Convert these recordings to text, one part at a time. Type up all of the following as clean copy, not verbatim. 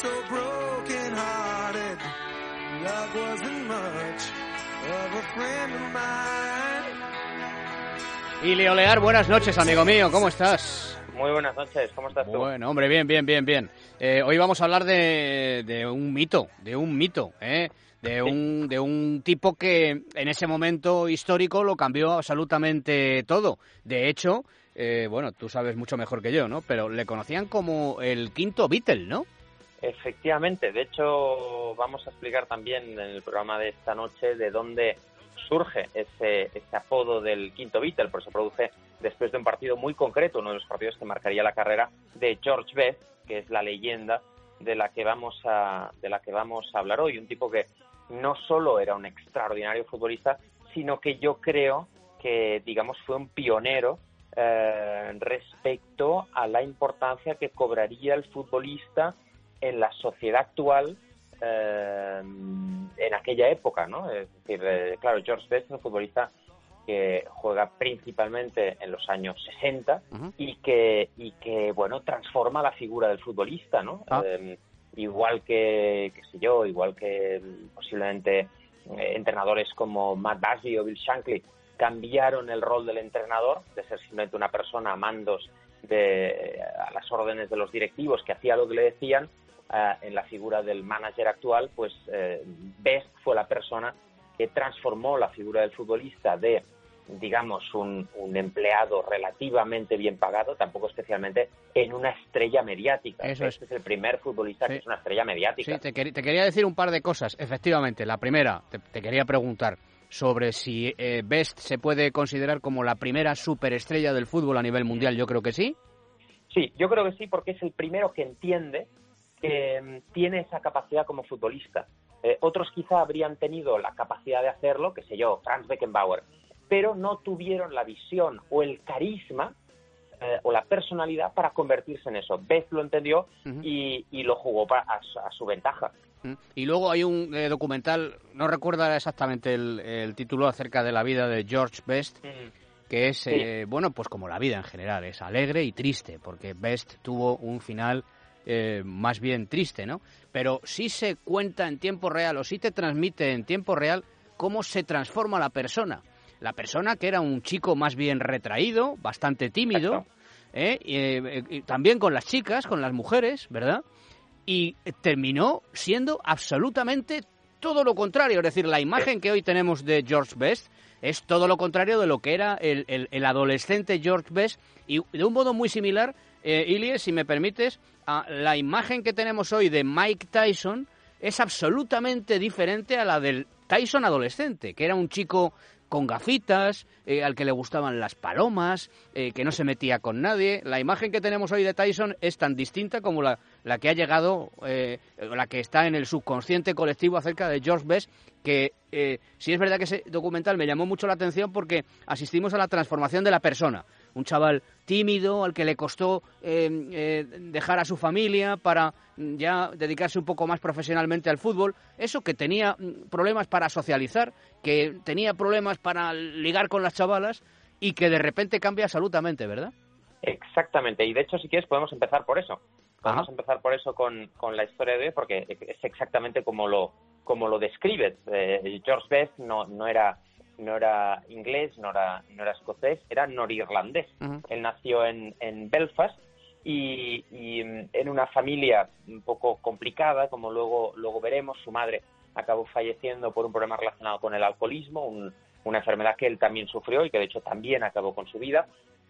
so broken hearted. Love wasn't much of a friend of mine. Y Leo Lear, buenas noches, amigo mío, ¿cómo estás? Muy buenas noches, ¿cómo estás tú? Bueno, hombre, bien. Hoy vamos a hablar de un mito, de un tipo que en ese momento histórico lo cambió absolutamente todo. De hecho, bueno, tú sabes mucho mejor que yo, ¿no? Pero le conocían como el quinto Beatle, ¿no? Efectivamente, de hecho vamos a explicar también en el programa de esta noche de dónde surge ese apodo del quinto Beatle, porque se produce después de un partido muy concreto, uno de los partidos que marcaría la carrera de George Best, que es la leyenda de la que vamos a hablar hoy, un tipo que no solo era un extraordinario futbolista, sino que yo creo que, digamos, fue un pionero respecto a la importancia que cobraría el futbolista en la sociedad actual en aquella época, ¿no? Es decir, claro, George Best es un futbolista que juega principalmente en los años 60 y que bueno, transforma la figura del futbolista, ¿no? Igual que posiblemente entrenadores como Matt Busby o Bill Shankly cambiaron el rol del entrenador, de ser simplemente una persona a mandos a las órdenes de los directivos que hacía lo que le decían, en la figura del manager actual, pues Best fue la persona que transformó la figura del futbolista de, digamos, un empleado relativamente bien pagado, tampoco especialmente, en una estrella mediática. Eso Este es el primer futbolista que es una estrella mediática. Sí, te quería decir un par de cosas. Efectivamente, la primera, te quería preguntar sobre si Best se puede considerar como la primera superestrella del fútbol a nivel mundial. Yo creo que sí. Sí, yo creo que sí, porque es el primero que entiende que tiene esa capacidad como futbolista. Otros quizá habrían tenido la capacidad de hacerlo, qué sé yo, Franz Beckenbauer, pero no tuvieron la visión o el carisma o la personalidad para convertirse en eso. Best lo entendió y lo jugó a su ventaja. Y luego hay un documental, no recuerdo exactamente el título, acerca de la vida de George Best, que es, bueno, pues como la vida en general, es alegre y triste, porque Best tuvo un final más bien triste, ¿no? Pero sí se cuenta en tiempo real, o sí te transmite en tiempo real, cómo se transforma la persona. La persona que era un chico más bien retraído, bastante tímido, también con las chicas, con las mujeres, ¿verdad? Y terminó siendo absolutamente todo lo contrario. Es decir, la imagen que hoy tenemos de George Best es todo lo contrario de lo que era el adolescente George Best. Y de un modo muy similar, Ilies, si me permites, la imagen que tenemos hoy de Mike Tyson es absolutamente diferente a la del Tyson adolescente, que era un chico con gafitas, al que le gustaban las palomas, que no se metía con nadie. La imagen que tenemos hoy de Tyson es tan distinta como la que ha llegado, la que está en el subconsciente colectivo acerca de George Best, que sí es verdad que ese documental me llamó mucho la atención porque asistimos a la transformación de la persona. Un chaval tímido, al que le costó dejar a su familia para ya dedicarse un poco más profesionalmente al fútbol. Eso, que tenía problemas para socializar, que tenía problemas para ligar con las chavalas y que de repente cambia absolutamente, ¿verdad? Exactamente, y de hecho si quieres podemos empezar por eso. Podemos empezar por eso con la historia de hoy, porque es exactamente como lo describes. George Best no era inglés, no era escocés, era norirlandés. Él nació en Belfast y en una familia un poco complicada, como luego veremos. Su madre acabó falleciendo por un problema relacionado con el alcoholismo, una enfermedad que él también sufrió y que de hecho también acabó con su vida.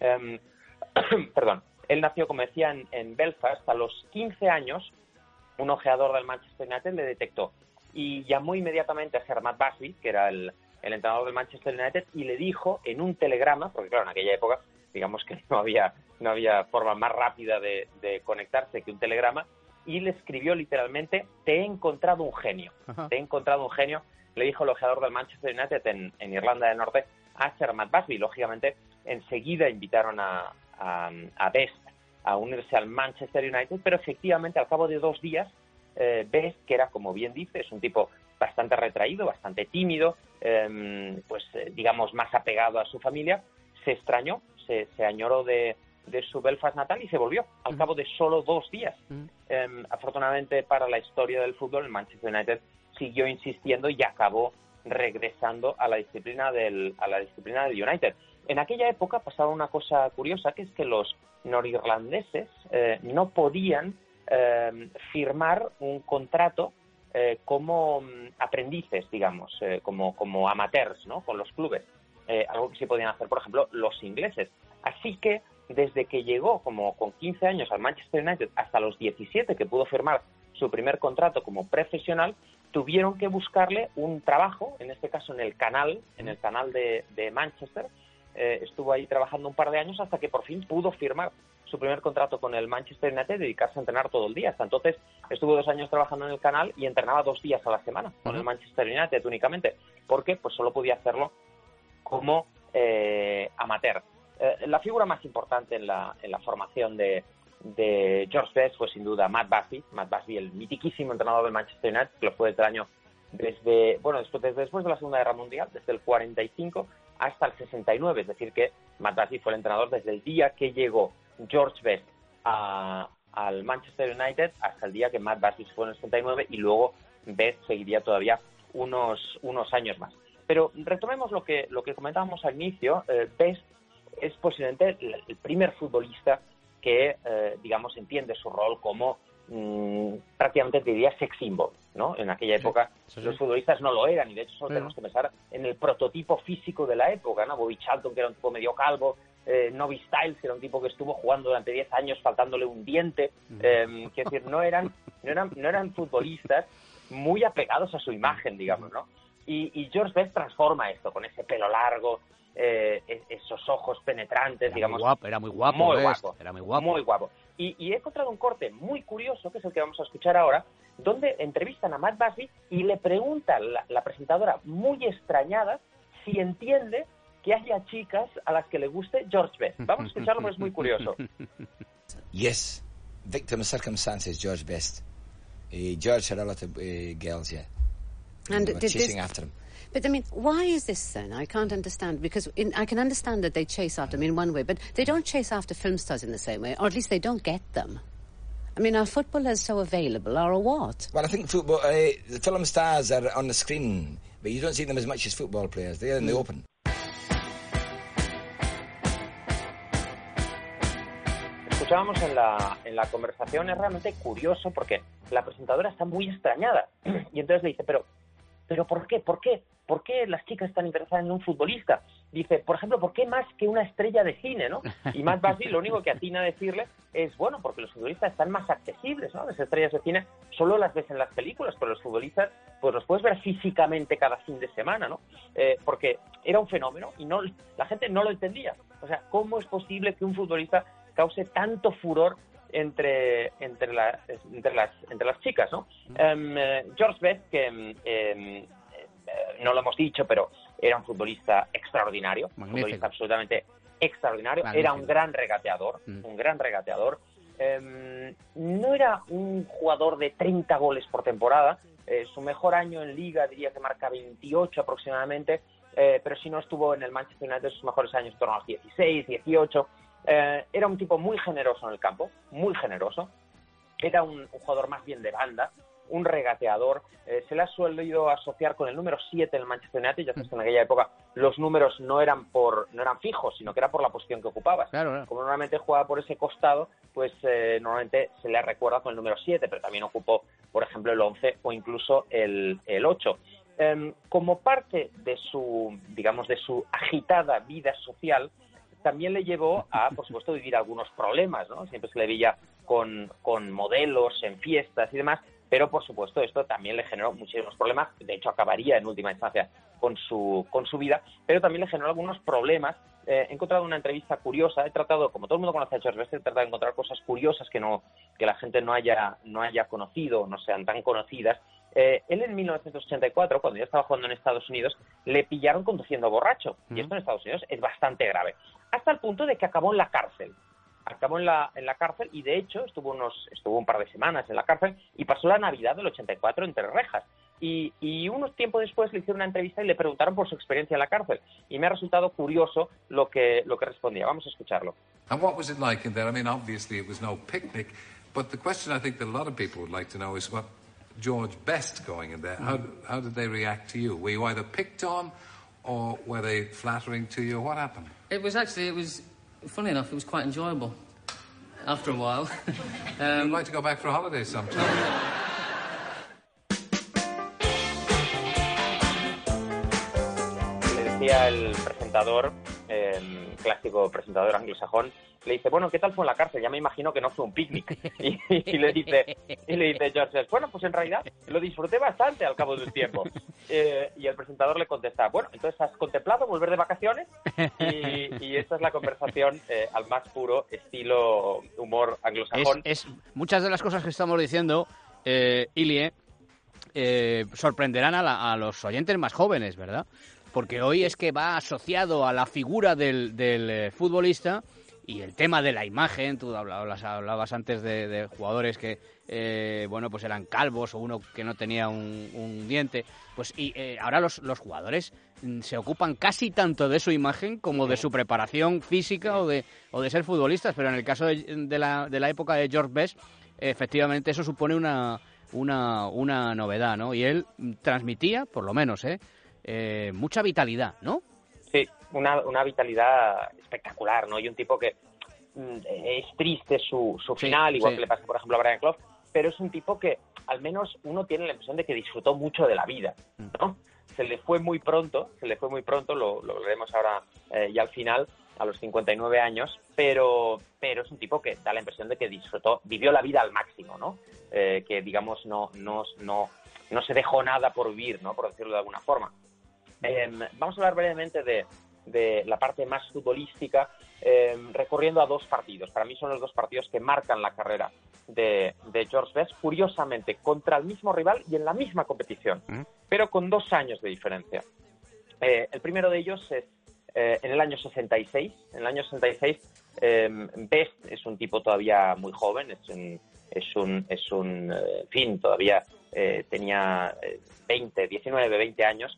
Perdón. Él nació, como decía, en Belfast. A los 15 años, un ojeador del Manchester United le detectó y llamó inmediatamente a Sir Matt Busby, que era el entrenador del Manchester United, y le dijo en un telegrama, porque claro, en aquella época, digamos que no había forma más rápida de conectarse que un telegrama, y le escribió literalmente: te he encontrado un genio. Te he encontrado un genio, le dijo el ojeador del Manchester United en Irlanda del Norte a Sir Matt Busby. Lógicamente, enseguida invitaron a Best a unirse al Manchester United, pero efectivamente al cabo de 2 días, Best, que era, como bien dice, es un tipo bastante retraído, bastante tímido, digamos más apegado a su familia, se extrañó, se añoró de de su Belfast natal y se volvió al cabo de solo 2 días. Afortunadamente para la historia del fútbol, el Manchester United siguió insistiendo y acabó regresando a la disciplina del United. En aquella época pasaba una cosa curiosa, que es que los norirlandeses no podían firmar un contrato como aprendices, digamos, como amateurs, ¿no?, con los clubes. Algo que sí podían hacer, por ejemplo, los ingleses. Así que desde que llegó como con 15 años al Manchester United hasta los 17, que pudo firmar su primer contrato como profesional, tuvieron que buscarle un trabajo, en este caso en el canal de Manchester. Estuvo ahí trabajando un par de años hasta que por fin pudo firmar su primer contrato con el Manchester United y dedicarse a entrenar todo el día. Hasta entonces estuvo 2 años trabajando en el canal y entrenaba 2 días a la semana con el Manchester United únicamente, porque pues solo podía hacerlo como amateur. La figura más importante en la formación de George Best fue sin duda Matt Busby, el mitiquísimo entrenador del Manchester United, que lo fue desde el año después de la Segunda Guerra Mundial, desde el 45 hasta el 69, es decir que Matt Busby fue el entrenador desde el día que llegó George Best al Manchester United hasta el día que Matt Busby se fue en el 69, y luego Best seguiría todavía unos años más. Pero retomemos lo que comentábamos al inicio. Best es posiblemente el primer futbolista que, digamos, entiende su rol como prácticamente, te diría, sex symbol, ¿no? En aquella época los futbolistas no lo eran, y de hecho solo tenemos que pensar en el prototipo físico de la época, ¿no? Bobby Charlton, que era un tipo medio calvo, Nobby Stiles, que era un tipo que estuvo jugando durante 10 años faltándole un diente. Quiero decir, no eran futbolistas muy apegados a su imagen, digamos, ¿no? Y George Best transforma esto con ese pelo largo, esos ojos penetrantes, digamos. Era muy guapo. Muy guapo. Y he encontrado un corte muy curioso, que es el que vamos a escuchar ahora, donde entrevistan a Matt Busby y le pregunta la presentadora, muy extrañada, si entiende que haya chicas a las que le guste George Best. Vamos a escucharlo porque es muy curioso. Yes, victim of circumstances, George Best. George had a lot of girls, yeah. And they were chasing after him. But, I mean, why is this then? I can't understand, because I can understand that they chase after them in one way, but they don't chase after film stars in the same way, or at least they don't get them. I mean, are footballers so available, or what? Well, I think football, the film stars are on the screen, but you don't see them as much as football players. They're in the open. Escuchábamos en la conversación, es realmente curioso porque la presentadora está muy extrañada y entonces le dice, pero ¿por qué? ¿Por qué las chicas están interesadas en un futbolista? Dice, por ejemplo, ¿por qué más que una estrella de cine, no? Y Matt Busby lo único que atina a decirle es, bueno, porque los futbolistas están más accesibles, ¿no? Las estrellas de cine solo las ves en las películas, pero los futbolistas pues los puedes ver físicamente cada fin de semana, ¿no? Porque era un fenómeno y la gente no lo entendía. O sea, ¿cómo es posible que un futbolista cause tanto furor entre las chicas, ¿no? George Best, que no lo hemos dicho, pero era un futbolista extraordinario, un futbolista absolutamente extraordinario. Magnífico. Era un gran regateador. No era un jugador de 30 goles por temporada. Su mejor año en Liga diría que marca 28 aproximadamente, pero si no estuvo en el Manchester United sus mejores años en torno a los 16, 18. Era un tipo muy generoso en el campo, muy generoso. Era un jugador más bien de banda, un regateador. Se le ha suelido asociar con el número 7 en el Manchester United. Ya sabes que en aquella época los números no eran fijos, sino que era por la posición que ocupabas. Claro. Como normalmente jugaba por ese costado, pues normalmente se le recuerda con el número 7, pero también ocupó, por ejemplo, el 11 o incluso el 8. Como parte de su agitada vida social, también le llevó a, por supuesto, vivir algunos problemas, ¿no? Siempre se le veía con modelos en fiestas y demás, pero, por supuesto, esto también le generó muchísimos problemas. De hecho, acabaría en última instancia con su vida, pero también le generó algunos problemas. He encontrado una entrevista curiosa. He tratado, como todo el mundo conoce a George Best, he tratado de encontrar cosas curiosas que la gente no haya conocido, no sean tan conocidas. Él en 1984, cuando ya estaba jugando en Estados Unidos, le pillaron conduciendo borracho. Y esto en Estados Unidos es bastante grave. Hasta el punto de que acabó en la cárcel. Acabó en la cárcel y, de hecho, estuvo un par de semanas en la cárcel y pasó la Navidad del 84 entre rejas. y unos tiempo después le hicieron una entrevista y le preguntaron por su experiencia en la cárcel. Y me ha resultado curioso lo que respondía. Vamos a escucharlo. And what was it like in there? I mean, obviously it was no picnic, but the question I think that a lot of people would like to know is what George Best going in there. How did they react to you? Were you either picked on or were they flattering to you? What happened? It was funny enough, it was quite enjoyable after a while. I'd like to go back for a holiday sometime. Le decía el presentador, clásico presentador anglosajón, le dice, bueno, ¿qué tal fue en la cárcel? Ya me imagino que no fue un picnic. Y le dice George, bueno, pues en realidad lo disfruté bastante al cabo del tiempo. Y el presentador le contesta, bueno, entonces ¿has contemplado volver de vacaciones? Y esta es la conversación al más puro estilo humor anglosajón. Muchas de las cosas que estamos diciendo, Ilie, sorprenderán a los oyentes más jóvenes, ¿verdad? Porque hoy es que va asociado a la figura del futbolista y el tema de la imagen. Tú hablabas antes de jugadores que pues eran calvos o uno que no tenía un diente. Pues ahora los jugadores se ocupan casi tanto de su imagen como de su preparación física o de ser futbolistas. Pero en el caso de la época de George Best, efectivamente eso supone una novedad, ¿no? Y él transmitía, por lo menos, mucha vitalidad, ¿no? Sí, una vitalidad espectacular, ¿no? Y un tipo que es triste su final, igual que le pasa, por ejemplo, a Brian Clough, pero es un tipo que al menos uno tiene la impresión de que disfrutó mucho de la vida, ¿no? Se le fue muy pronto, lo veremos ahora ya al final, a los 59 años, pero es un tipo que da la impresión de que vivió la vida al máximo, ¿no? Que, digamos, no se dejó nada por vivir, ¿no? Por decirlo de alguna forma. Vamos a hablar brevemente de la parte más futbolística, recorriendo a dos partidos. Para mí son los dos partidos que marcan la carrera de George Best, curiosamente, contra el mismo rival y en la misma competición, pero con 2 años de diferencia. El primero de ellos es en el año 66. En el año 66, Best es un tipo todavía muy joven, todavía tenía 20 años.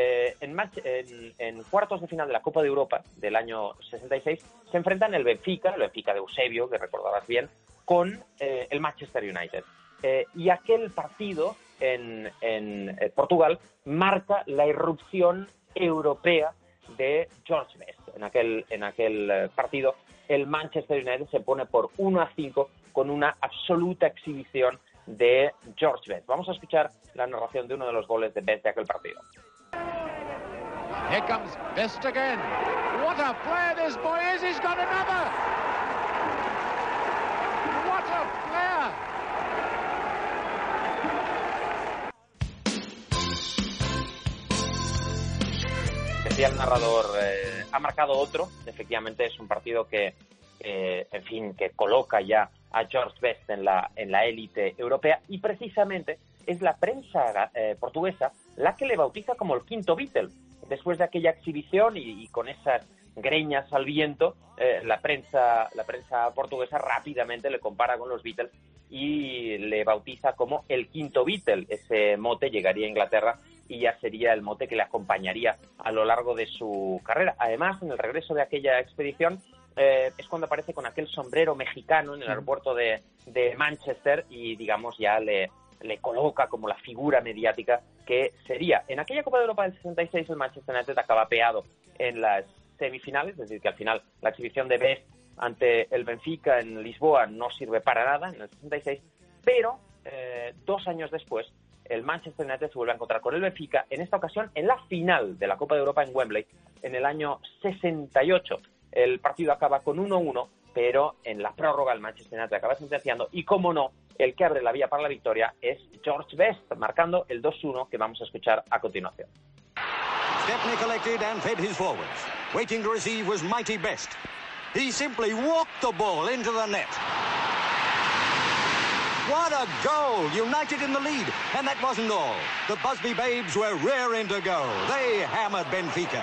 En cuartos de final de la Copa de Europa del año 66 se enfrentan el Benfica de Eusebio, que recordarás bien, con el Manchester United. Y aquel partido en Portugal marca la irrupción europea de George Best. En aquel partido el Manchester United se pone por 1-5 con una absoluta exhibición de George Best. Vamos a escuchar la narración de uno de los goles de Best de aquel partido. Here comes Best again. What a player this boy is. He's got another. What a player. Decía el narrador, ha marcado otro. Efectivamente es un partido que coloca ya a George Best en la élite europea, y precisamente es la prensa portuguesa la que le bautiza como el quinto Beatle. Después de aquella exhibición y con esas greñas al viento, la prensa portuguesa rápidamente le compara con los Beatles y le bautiza como el quinto Beatle. Ese mote llegaría a Inglaterra y ya sería el mote que le acompañaría a lo largo de su carrera. Además, en el regreso de aquella expedición, es cuando aparece con aquel sombrero mexicano en el aeropuerto de Manchester y, digamos, ya le coloca como la figura mediática que sería. En aquella Copa de Europa del 66 el Manchester United acaba peado en las semifinales, es decir, que al final la exhibición de Best ante el Benfica en Lisboa no sirve para nada en el 66, pero 2 años después el Manchester United se vuelve a encontrar con el Benfica, en esta ocasión en la final de la Copa de Europa en Wembley en el año 68. El partido acaba con 1-1, pero en la prórroga el Manchester United acaba sentenciando y, como no, el que abre la vía para la victoria es George Best, marcando el 2-1 que vamos a escuchar a continuación. Stepney collected and fed his forwards. Waiting to receive was mighty Best. He simply walked the ball into the net. What a goal! United in the lead. And that wasn't all. The Busby Babes were raring to go. They hammered Benfica.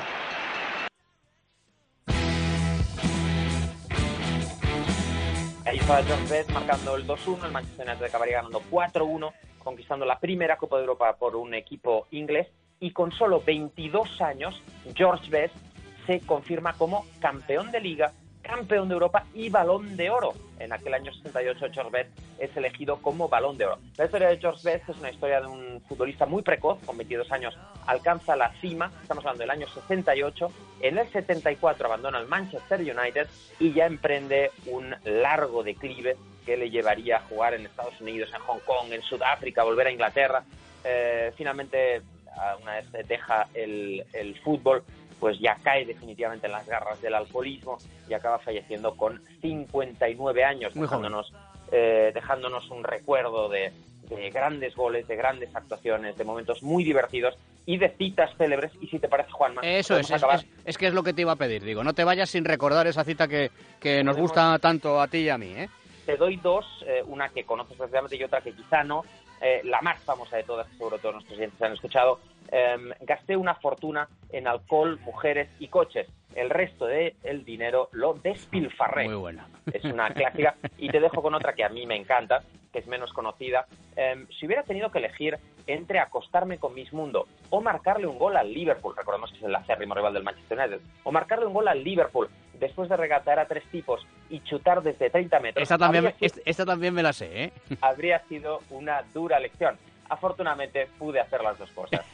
Ahí estaba George Best marcando el 2-1, el Manchester United acabaría ganando 4-1 conquistando la primera Copa de Europa por un equipo inglés, y con solo 22 años George Best se confirma como campeón de Liga, campeón de Europa y Balón de Oro. En aquel año 68 George Best es elegido como Balón de Oro. La historia de George Best es una historia de un futbolista muy precoz, con 22 años alcanza la cima, estamos hablando del año 68, en el 74 abandona el Manchester United y ya emprende un largo declive que le llevaría a jugar en Estados Unidos, en Hong Kong, en Sudáfrica, volver a Inglaterra. Finalmente, una vez deja el fútbol, pues ya cae definitivamente en las garras del alcoholismo y acaba falleciendo con 59 años, dejándonos un recuerdo de grandes goles, de grandes actuaciones, de momentos muy divertidos y de citas célebres. Y si te parece, Juanma, eso es que es lo que te iba a pedir, digo, no te vayas sin recordar esa cita que nos gusta tanto a ti y a mí, ¿eh? Te doy dos, una que conoces perfectamente y otra que quizá no. La más famosa de todas, que seguro todos nuestros clientes han escuchado. Gasté una fortuna en alcohol, mujeres y coches. El resto del dinero lo despilfarré. Muy buena. Es una clásica. Y te dejo con otra que a mí me encanta, que es menos conocida. Si hubiera tenido que elegir entre acostarme con Miss Mundo o marcarle un gol al Liverpool, recordemos que es el acérrimo rival del Manchester United, o marcarle un gol al Liverpool después de regatear a 3 tipos y chutar desde 30 metros... Esta también me la sé, ¿eh? Habría sido una dura lección. Afortunadamente pude hacer las dos cosas.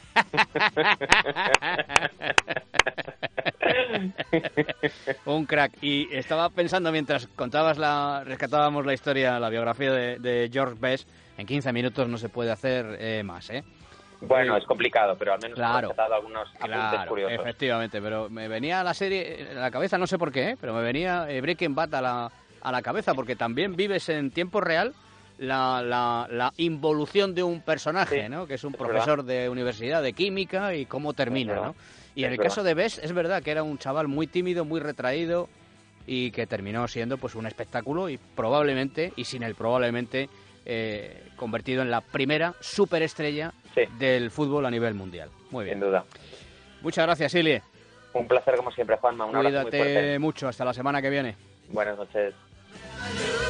Un crack. Y estaba pensando mientras rescatábamos la historia, la biografía de George Best, en 15 minutos no se puede hacer más, ¿eh? Bueno, es complicado, pero al menos he claro, rescatado algunos apuntes curiosos. Efectivamente, pero me venía la serie a la cabeza, no sé por qué, pero me venía Breaking Bad a la cabeza, porque también vives en tiempo real la involución de un personaje, sí, ¿no? Que es un profesor de universidad de química y cómo termina, ¿no? Y en el caso de Best es verdad que era un chaval muy tímido, muy retraído y que terminó siendo pues un espectáculo y probablemente, y sin él probablemente, convertido en la primera superestrella del fútbol a nivel mundial. Muy bien. Sin duda. Muchas gracias, Ilie. Un placer como siempre, Juanma. Un abrazo muy fuerte. Cuídate mucho. Hasta la semana que viene. Buenas noches.